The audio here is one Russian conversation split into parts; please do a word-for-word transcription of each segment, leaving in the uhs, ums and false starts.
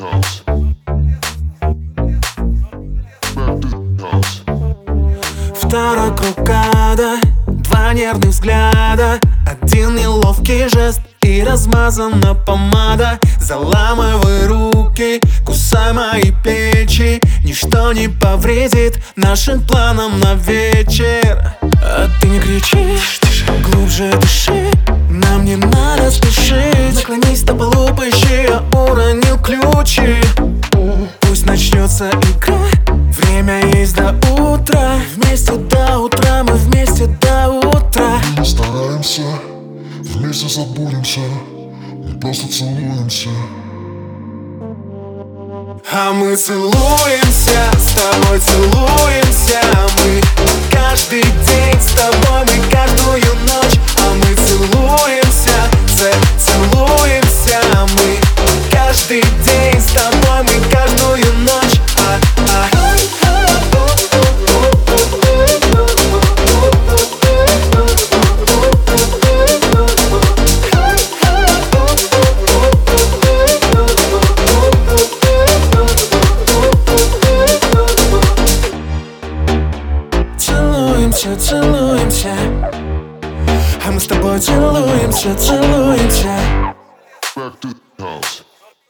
Второй круг ада, два нервных взгляда, один неловкий жест и размазана помада. Заламывай руки, кусай мои плечи, ничто не повредит нашим планам на вечер. А ты не кричи, глубже дыши, нам не надо спешить. Наклонись на полу, поищи, я уронил ключи. Пусть начнется игра, время есть до утра. Вместе до утра, мы вместе до утра. Мы стараемся, вместе забудемся, мы просто целуемся. А мы целуемся, с тобой целуемся. Мы каждый день с тобой, мы каждую ночь. А мы целуемся, целуемся. Мы каждый день с тобой, мы каждую ночь. А, а. Целуемся, целуемся, а мы с тобой целуемся, целуемся. Back to the house.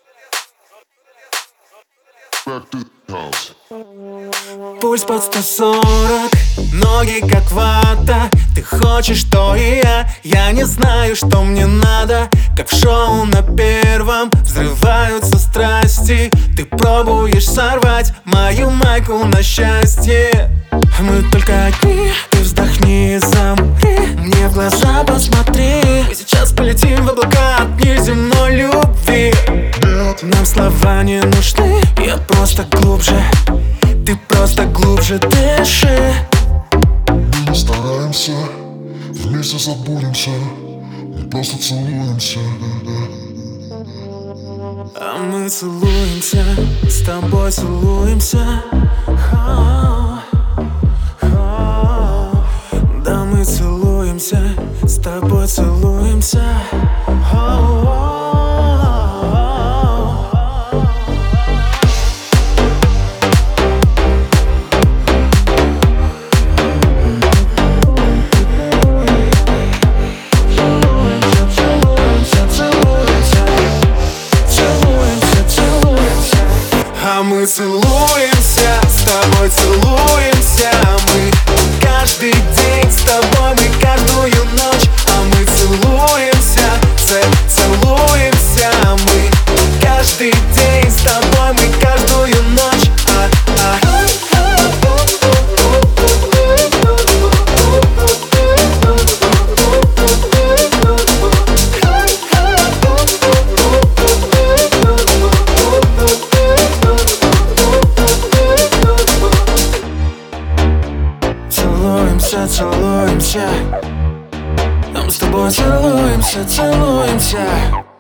Back to the house. Пульс под сто сорок, ноги как вата. Ты хочешь, что и я, я не знаю, что мне надо. Как в шоу на первом взрываются страсти. Ты пробуешь сорвать мою майку на счастье. Мы только одни, ты вздохни и замри, мне в глаза посмотри. Мы сейчас полетим в облака от неземной любви. Нам слова не нужны, я просто глубже, ты просто глубже дыши. Мы стараемся, вместе забудемся, мы просто целуемся. А мы целуемся, с тобой целуемся. Да, мы целуемся, с тобой целуемся. А мы целуемся, с тобой целуемся. Мы каждый день с тобой, мы каждую ночь. А мы целуемся, целуемся. Мы каждый день с тобой, мы каждую ночь. А, а. Целуемся, целуемся, а мы с тобой целуемся, целуемся.